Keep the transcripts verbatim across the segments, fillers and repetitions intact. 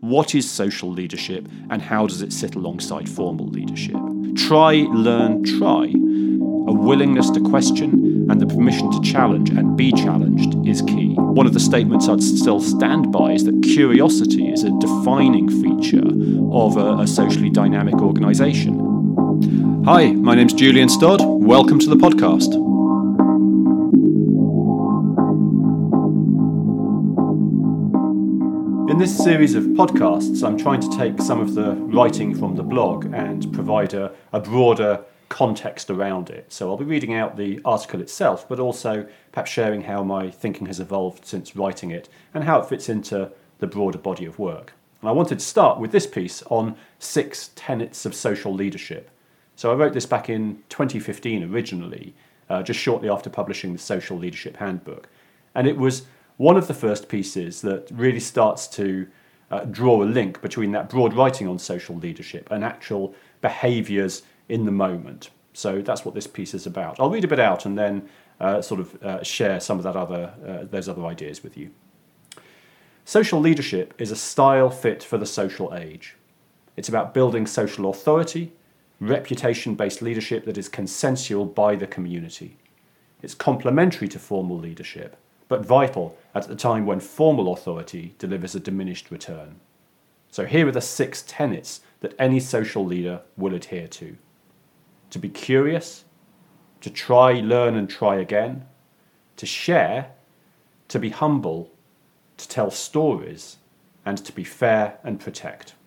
what is social leadership and how does it sit alongside formal leadership. Try, learn, try. A willingness to question and the permission to challenge and be challenged is key. One of the statements I'd still stand by is that curiosity is a defining feature of a, a socially dynamic organisation. Hi, my name's Julian Stodd. Welcome to the podcast. In this series of podcasts, I'm trying to take some of the writing from the blog and provide a, a broader context around it. So I'll be reading out the article itself, but also perhaps sharing how my thinking has evolved since writing it and how it fits into the broader body of work. And I wanted to start with this piece on six tenets of social leadership. So I wrote this back in twenty fifteen originally, uh, just shortly after publishing the Social Leadership Handbook. And it was one of the first pieces that really starts to uh, draw a link between that broad writing on social leadership and actual behaviours in the moment. So that's what this piece is about. I'll read a bit out and then uh, sort of uh, share some of that other uh, those other ideas with you. Social leadership is a style fit for the social age. It's about building social authority, reputation-based leadership that is consensual by the community. It's complementary to formal leadership, but vital at the time when formal authority delivers a diminished return. So here are the six tenets that any social leader will adhere to. To be curious, to try, learn and try again, to share, to be humble, to tell stories, and to be fair and protect.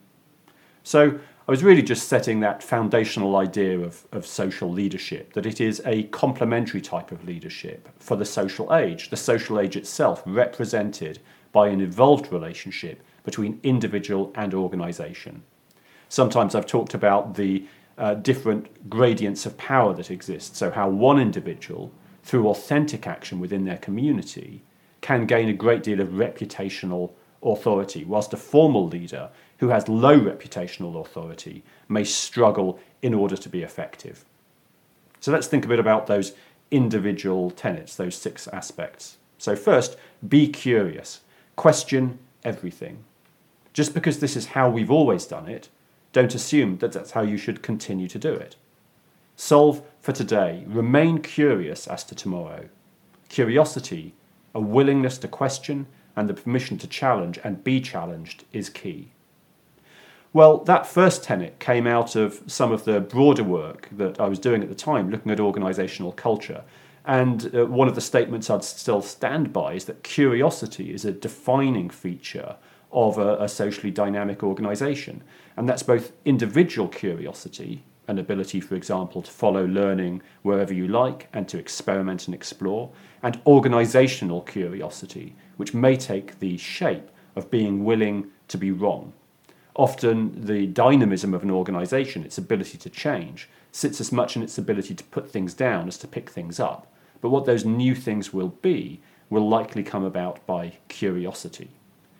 So I was really just setting that foundational idea of, of social leadership, that it is a complementary type of leadership for the social age, the social age itself represented by an evolved relationship between individual and organisation. Sometimes I've talked about the uh, different gradients of power that exist, so how one individual, through authentic action within their community, can gain a great deal of reputational authority, whilst a formal leader who has low reputational authority may struggle in order to be effective. So let's think a bit about those individual tenets, those six aspects. So first, be curious. Question everything. Just because this is how we've always done it, don't assume that that's how you should continue to do it. Solve for today. Remain curious as to tomorrow. Curiosity, a willingness to question, and the permission to challenge and be challenged is key. Well, that first tenet came out of some of the broader work that I was doing at the time, looking at organisational culture. And uh, one of the statements I'd still stand by is that curiosity is a defining feature of a, a socially dynamic organisation. And that's both individual curiosity, an ability, for example, to follow learning wherever you like and to experiment and explore, and organisational curiosity, which may take the shape of being willing to be wrong. Often the dynamism of an organisation, its ability to change, sits as much in its ability to put things down as to pick things up. But what those new things will be will likely come about by curiosity.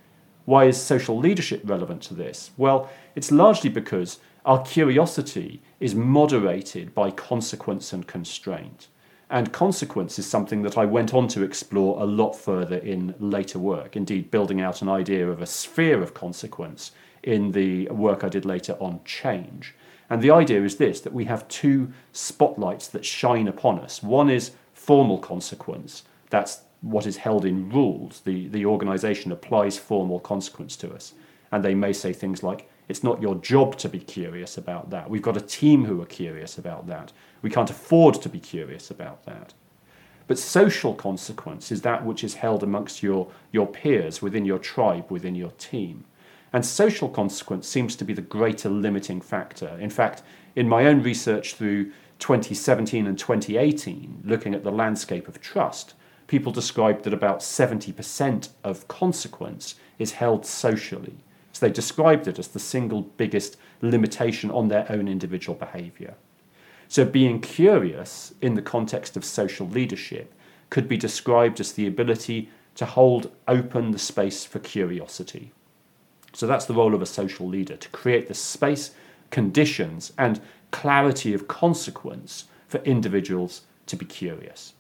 Why is social leadership relevant to this? Well, it's largely because our curiosity is moderated by consequence and constraint. And consequence is something that I went on to explore a lot further in later work, indeed building out an idea of a sphere of consequence in the work I did later on change. And the idea is this, that we have two spotlights that shine upon us. One is formal consequence. That's what is held in rules. The, the organisation applies formal consequence to us. And they may say things like, it's not your job to be curious about that. We've got a team who are curious about that. We can't afford to be curious about that. But social consequence is that which is held amongst your, your peers, within your tribe, within your team. And social consequence seems to be the greater limiting factor. In fact, in my own research through twenty seventeen and twenty eighteen, looking at the landscape of trust, people described that about seventy percent of consequence is held socially. So they described it as the single biggest limitation on their own individual behaviour. So being curious in the context of social leadership could be described as the ability to hold open the space for curiosity. So that's the role of a social leader, to create the space, conditions, and clarity of consequence for individuals to be curious.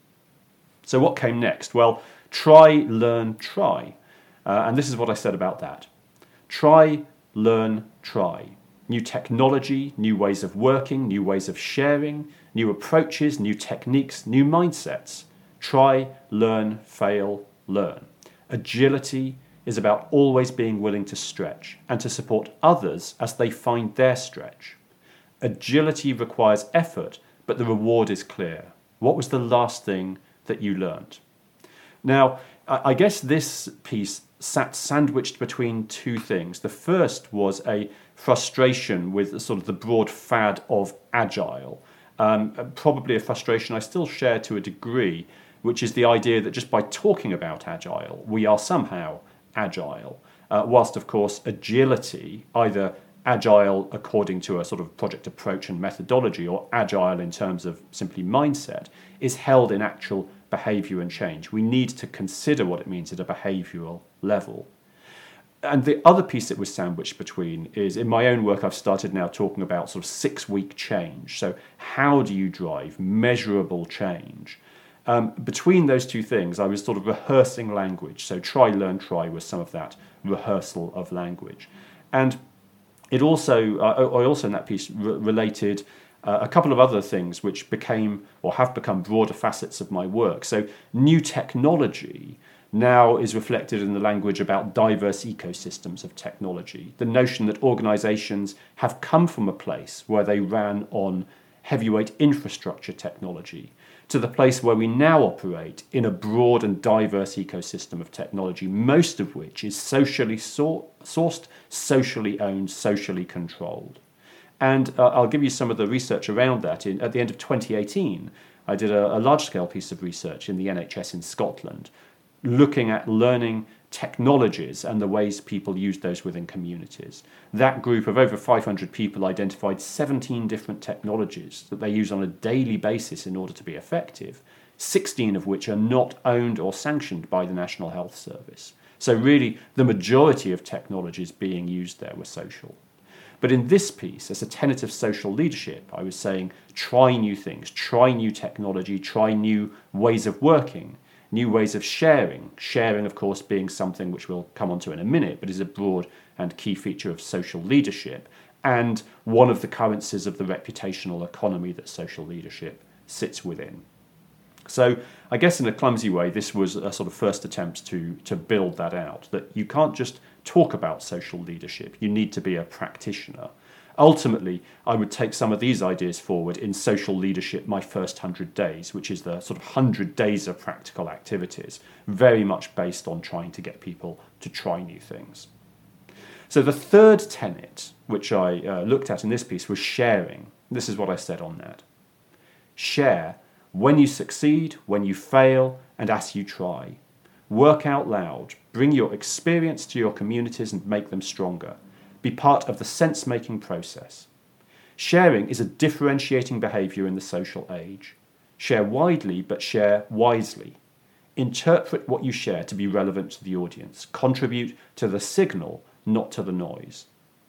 So what came next? Well, try, learn, try. Uh, and this is what I said about that. Try, learn, try. New technology, new ways of working, new ways of sharing, new approaches, new techniques, new mindsets. Try, learn, fail, learn. Agility is about always being willing to stretch and to support others as they find their stretch. Agility requires effort, but the reward is clear. What was the last thing that you learned? Now, I guess this piece sat sandwiched between two things. The first was a frustration with sort of the broad fad of agile. Um, probably a frustration I still share to a degree, which is the idea that just by talking about agile, we are somehow agile. Uh, whilst, of course, agility, either agile according to a sort of project approach and methodology or agile in terms of simply mindset, is held in actual behavior and change. We need to consider what it means at a behavioral level. And the other piece that was sandwiched between is, in my own work, I've started now talking about sort of six-week change. So how do you drive measurable change? Um, between those two things, I was sort of rehearsing language. So try, learn, try was some of that rehearsal of language. And it also, uh, I also in that piece re- related uh, a couple of other things which became or have become broader facets of my work. So new technology now is reflected in the language about diverse ecosystems of technology. The notion that organizations have come from a place where they ran on heavyweight infrastructure technology to the place where we now operate in a broad and diverse ecosystem of technology, most of which is socially sor- sourced, socially owned, socially controlled. And uh, I'll give you some of the research around that. In, at the end of twenty eighteen, I did a, a large-scale piece of research in the N H S in Scotland, looking at learning technologies and the ways people use those within communities. That group of over five hundred people identified seventeen different technologies that they use on a daily basis in order to be effective, sixteen of which are not owned or sanctioned by the National Health Service. So really, the majority of technologies being used there were social. But in this piece, as a tenet of social leadership, I was saying, try new things, try new technology, try new ways of working, new ways of sharing. Sharing, of course, being something which we'll come on to in a minute, but is a broad and key feature of social leadership, and one of the currencies of the reputational economy that social leadership sits within. So I guess in a clumsy way, this was a sort of first attempt to, to build that out, that you can't just talk about social leadership, you need to be a practitioner. Ultimately, I would take some of these ideas forward in Social Leadership, My First Hundred Days, which is the sort of hundred days of practical activities, very much based on trying to get people to try new things. So the third tenet, which I uh, looked at in this piece, was sharing. This is what I said on that. Share when you succeed, when you fail, and as you try. Work out loud. Bring your experience to your communities and make them stronger. Be part of the sense-making process. Sharing is a differentiating behaviour in the social age. Share widely, but share wisely. Interpret what you share to be relevant to the audience. Contribute to the signal, not to the noise.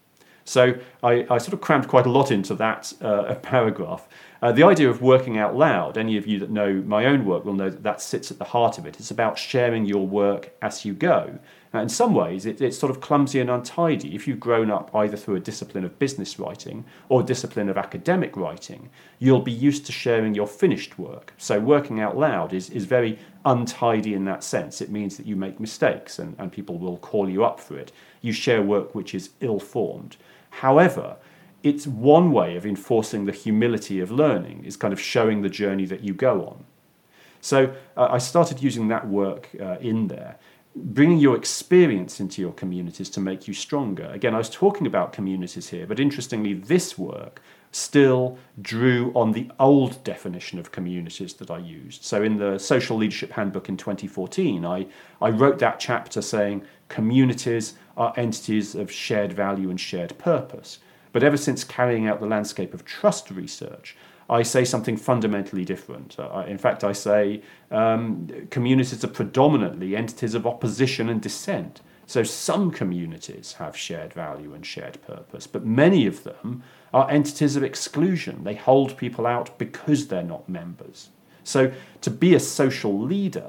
So I, I sort of crammed quite a lot into that uh, paragraph. Uh, the idea of working out loud, any of you that know my own work will know that that sits at the heart of it. It's about sharing your work as you go. Now, in some ways, it, it's sort of clumsy and untidy. If you've grown up either through a discipline of business writing or a discipline of academic writing, you'll be used to sharing your finished work. So working out loud is, is very untidy in that sense. It means that you make mistakes and, and people will call you up for it. You share work which is ill-formed. However, it's one way of enforcing the humility of learning, is kind of showing the journey that you go on. So uh, I started using that work uh, in there, bringing your experience into your communities to make you stronger. Again, I was talking about communities here, but interestingly, this work still drew on the old definition of communities that I used. So in the Social Leadership Handbook in twenty fourteen, I, I wrote that chapter saying communities are entities of shared value and shared purpose. But ever since carrying out the landscape of trust research, I say something fundamentally different. Uh, in fact, I say um, communities are predominantly entities of opposition and dissent. So some communities have shared value and shared purpose, but many of them are entities of exclusion. They hold people out because they're not members. So to be a social leader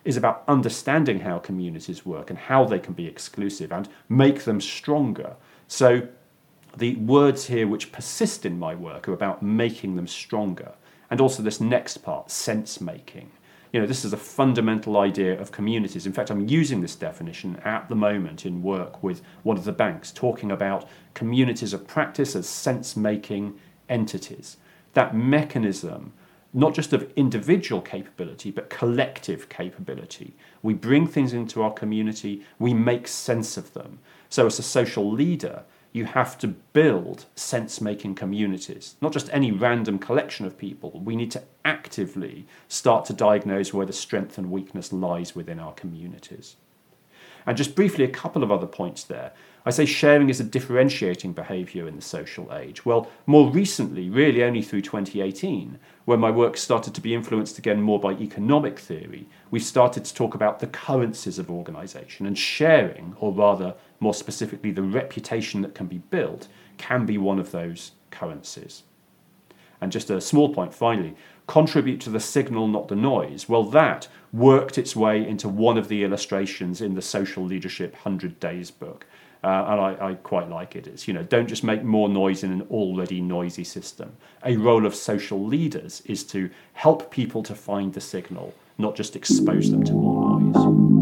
is about understanding how communities work and how they can be exclusive and make them stronger. So the words here which persist in my work are about making them stronger. And also this next part, sense making. You know, this is a fundamental idea of communities. In fact, I'm using this definition at the moment in work with one of the banks, talking about communities of practice as sense-making entities. That mechanism, not just of individual capability, but collective capability. We bring things into our community, we make sense of them. So as a social leader, you have to build sense-making communities, not just any random collection of people. We need to actively start to diagnose where the strength and weakness lies within our communities. And just briefly, a couple of other points there. I say sharing is a differentiating behaviour in the social age. Well, more recently, really only through twenty eighteen, when my work started to be influenced again more by economic theory, we started to talk about the currencies of organisation, and sharing, or rather, more specifically, the reputation that can be built, can be one of those currencies. And just a small point finally, contribute to the signal, not the noise. Well, that worked its way into one of the illustrations in the Social Leadership one hundred days book. Uh, and I, I quite like it. It's, you know, don't just make more noise in an already noisy system. A role of social leaders is to help people to find the signal, not just expose them to more noise.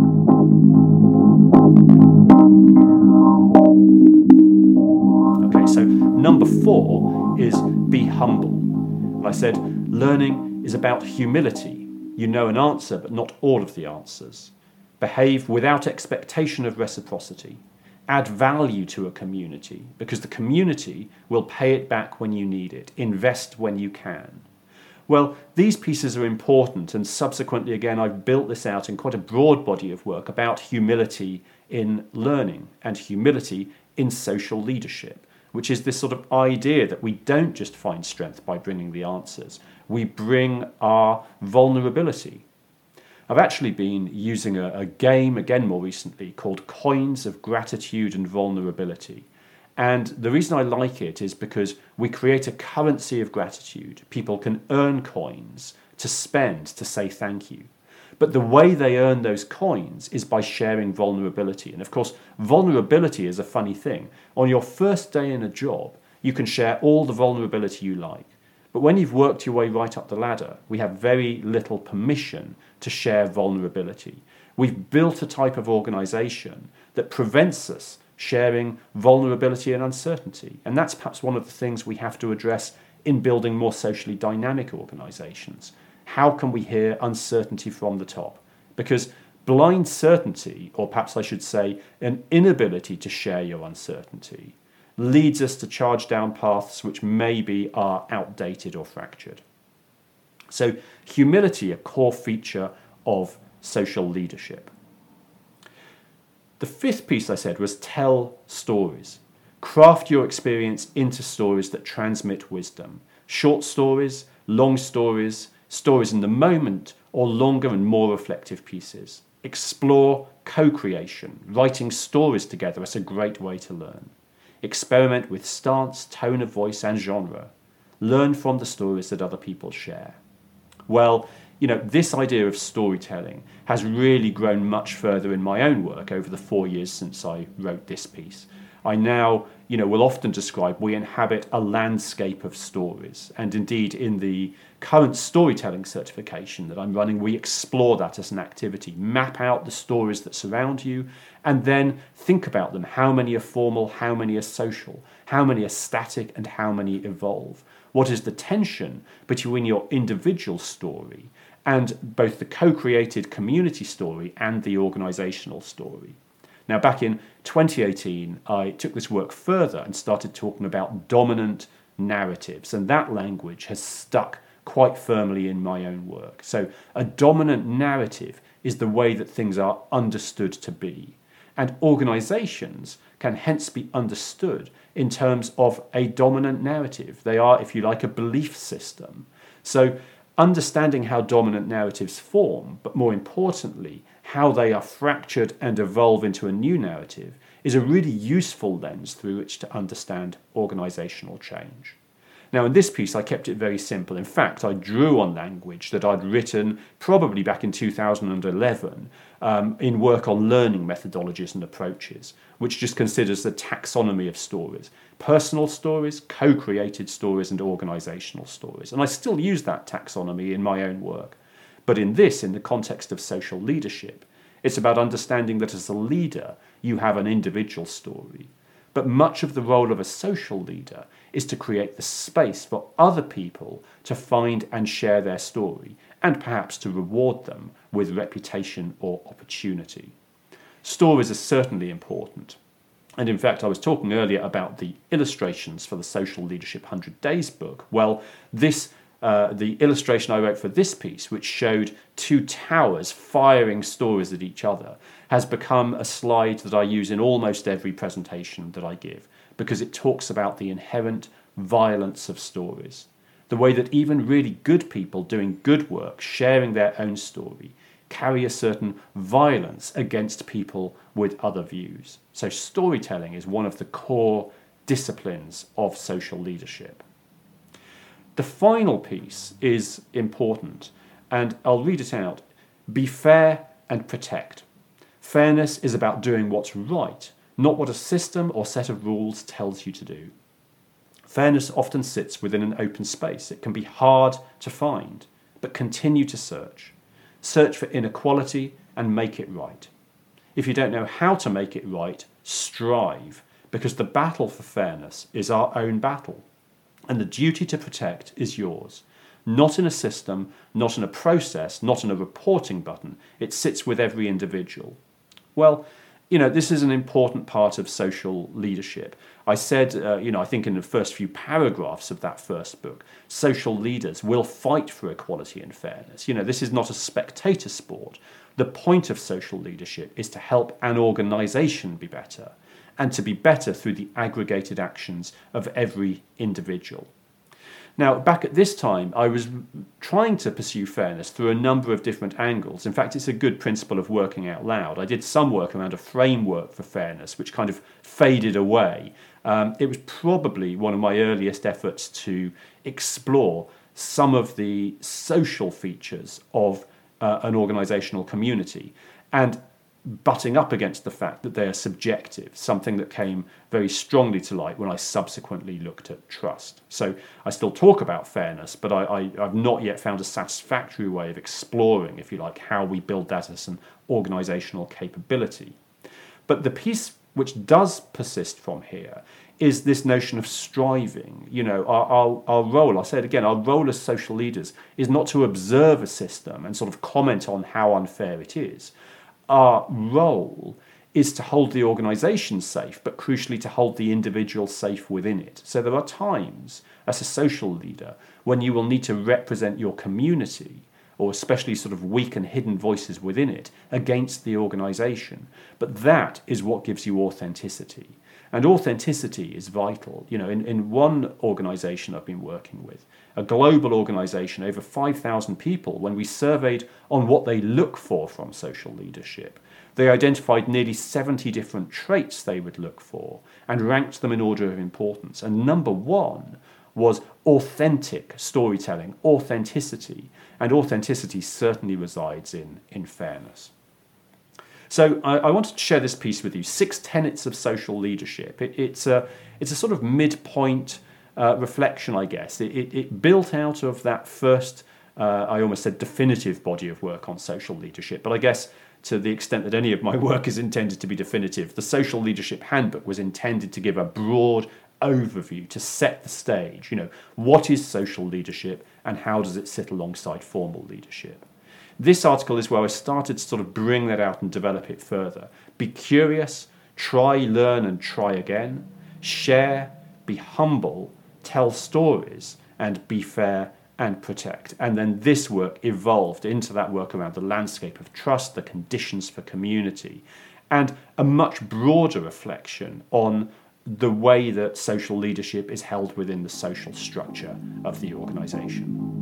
Okay, so number four is be humble. And I said, learning is about humility. You know an answer, but not all of the answers. Behave without expectation of reciprocity. Add value to a community, because the community will pay it back when you need it. Invest when you can. Well, these pieces are important, and subsequently, again, I've built this out in quite a broad body of work about humility in learning and humility in social leadership, which is this sort of idea that we don't just find strength by bringing the answers. We bring our vulnerability. I've actually been using a, a game, again more recently, called Coins of Gratitude and Vulnerability. And the reason I like it is because we create a currency of gratitude. People can earn coins to spend to say thank you. But the way they earn those coins is by sharing vulnerability. And of course, vulnerability is a funny thing. On your first day in a job, you can share all the vulnerability you like. But when you've worked your way right up the ladder, we have very little permission to share vulnerability. We've built a type of organisation that prevents us sharing vulnerability and uncertainty. And that's perhaps one of the things we have to address in building more socially dynamic organisations. How can we hear uncertainty from the top? Because blind certainty, or perhaps I should say an inability to share your uncertainty, leads us to charge down paths which maybe are outdated or fractured. So humility, a core feature of social leadership. The fifth piece I said was tell stories. Craft your experience into stories that transmit wisdom. Short stories, long stories, stories in the moment, or longer and more reflective pieces. Explore co-creation. Writing stories together is a great way to learn. Experiment with stance, tone of voice, and genre. Learn from the stories that other people share. Well, you know, this idea of storytelling has really grown much further in my own work over the four years since I wrote this piece. I now, you know, will often describe we inhabit a landscape of stories. And indeed, in the current storytelling certification that I'm running, we explore that as an activity. Map out the stories that surround you, and then think about them. How many are formal? How many are social? How many are static? And how many evolve? What is the tension between your individual story and both the co-created community story and the organisational story? Now, back in twenty eighteen, I took this work further and started talking about dominant narratives, and that language has stuck quite firmly in my own work. So a dominant narrative is the way that things are understood to be, and organisations can hence be understood in terms of a dominant narrative. They are, if you like, a belief system. So understanding how dominant narratives form, but more importantly, how they are fractured and evolve into a new narrative, is a really useful lens through which to understand organisational change. Now, in this piece, I kept it very simple. In fact, I drew on language that I'd written probably back in two thousand eleven um, in work on learning methodologies and approaches, which just considers the taxonomy of stories: personal stories, co-created stories, and organisational stories. And I still use that taxonomy in my own work. But in this, in the context of social leadership, it's about understanding that as a leader, you have an individual story. But much of the role of a social leader is to create the space for other people to find and share their story, and perhaps to reward them with reputation or opportunity. Stories are certainly important. And in fact, I was talking earlier about the illustrations for the Social Leadership one hundred Days book. Well, this uh, the illustration I wrote for this piece, which showed two towers firing stories at each other, has become a slide that I use in almost every presentation that I give, because it talks about the inherent violence of stories. The way that even really good people doing good work, sharing their own story, carry a certain violence against people with other views. So storytelling is one of the core disciplines of social leadership. The final piece is important, and I'll read it out. Be fair and protect. Fairness is about doing what's right, not what a system or set of rules tells you to do. Fairness often sits within an open space. It can be hard to find, but continue to search. Search for inequality and make it right. If you don't know how to make it right, strive, because the battle for fairness is our own battle, and the duty to protect is yours. Not in a system, not in a process, not in a reporting button. It sits with every individual. Well, you know, this is an important part of social leadership. I said, uh, you know, I think in the first few paragraphs of that first book, social leaders will fight for equality and fairness. You know, this is not a spectator sport. The point of social leadership is to help an organisation be better, and to be better through the aggregated actions of every individual. Now, back at this time, I was trying to pursue fairness through a number of different angles. In fact, it's a good principle of working out loud. I did some work around a framework for fairness, which kind of faded away. Um, it was probably one of my earliest efforts to explore some of the social features of uh, an organisational community, and butting up against the fact that they are subjective, something that came very strongly to light when I subsequently looked at trust. So I still talk about fairness, but I, I, I've not yet found a satisfactory way of exploring, if you like, how we build that as an organisational capability. But the piece which does persist from here is this notion of striving. You know, our, our, our role, I'll say it again, our role as social leaders is not to observe a system and sort of comment on how unfair it is. Our role is to hold the organisation safe, but crucially to hold the individual safe within it. So there are times as a social leader when you will need to represent your community, or especially sort of weak and hidden voices within it, against the organisation. But that is what gives you authenticity. And authenticity is vital. You know, in, in one organisation I've been working with, a global organisation, over five thousand people, when we surveyed on what they look for from social leadership, they identified nearly seventy different traits they would look for and ranked them in order of importance. And number one was authentic storytelling, authenticity. And authenticity certainly resides in, in fairness. So I, I wanted to share this piece with you, Six Tenets of Social Leadership. It, it's, a, it's a sort of midpoint uh, reflection, I guess. It, it, it built out of that first, uh, I almost said definitive body of work on social leadership. But I guess to the extent that any of my work is intended to be definitive, the Social Leadership Handbook was intended to give a broad overview, to set the stage. You know, what is social leadership and how does it sit alongside formal leadership? This article is where I started to sort of bring that out and develop it further. Be curious, try, learn, and try again. Share, be humble, tell stories, and be fair and protect. And then this work evolved into that work around the landscape of trust, the conditions for community, and a much broader reflection on the way that social leadership is held within the social structure of the organisation.